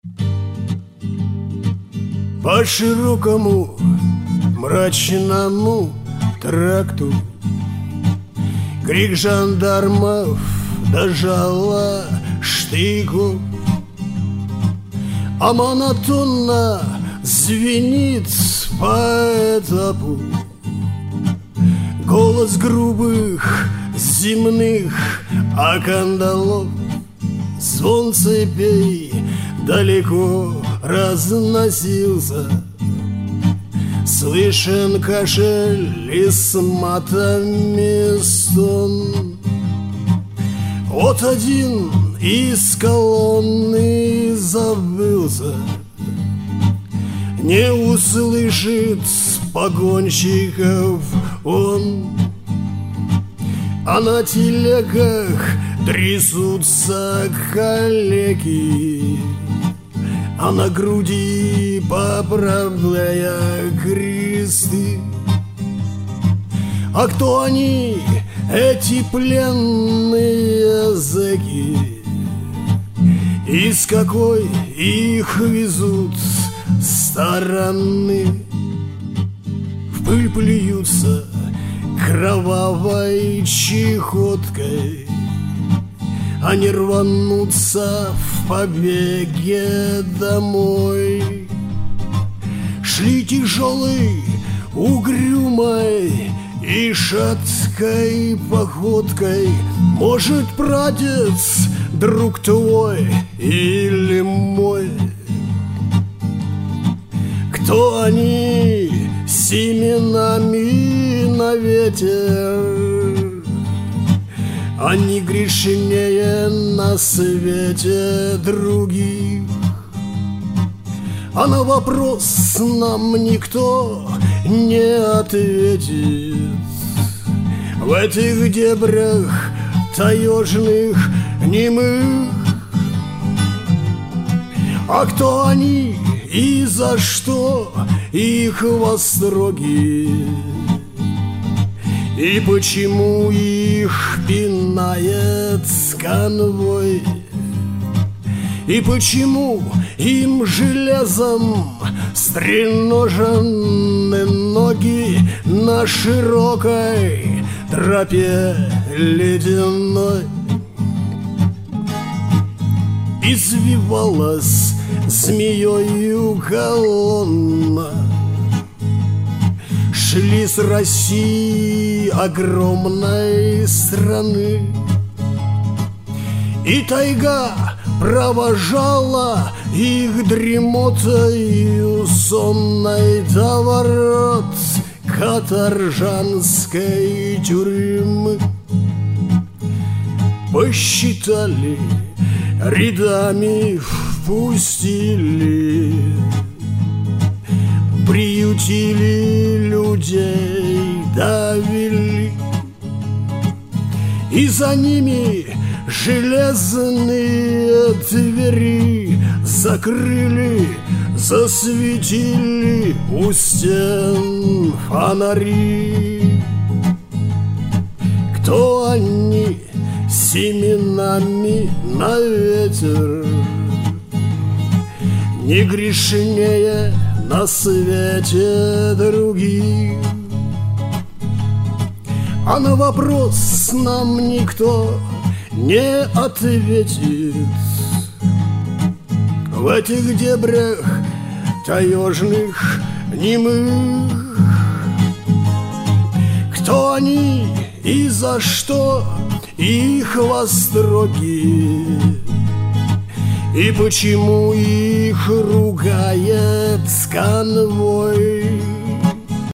По широкому мрачному тракту крик жандармов дожала штыков, а монотонно звенит по этапу голос грубых земных окандалов. Звон цепей далеко разносился, слышен кашель и с матами стон. Вот один из колонны забылся, не услышит погонщиков он, а на телегах трясутся калеки, а на груди поправляя кресты. А кто они, эти пленные зэки? Из какой их везут стороны? В пыль плюются кровавой чехоткой, они рванутся в побеге домой. Шли тяжелой, угрюмой и шаткой походкой, может, прадед, друг твой или мой. Кто они семенами на ветер? Они грешнее на свете других. А на вопрос нам никто не ответит. В этих дебрях таежных немых. А кто они и за что их востроги? И почему их пинает конвой? И почему им железом стреножены ноги на широкой тропе ледяной? Извивалась змеёю колонна, шли с России огромной страны, и тайга провожала их дремотою сонной до ворот каторжанской тюрьмы. Посчитали, рядами впустили, приютили людей, довели, и за ними железные двери закрыли, засветили у стен фонари. Кто они семенами на ветер? Не грешнее на свете других. А на вопрос нам никто не ответит. В этих дебрях таежных немых. Кто они и за что их востроги? И почему их ругает конвой?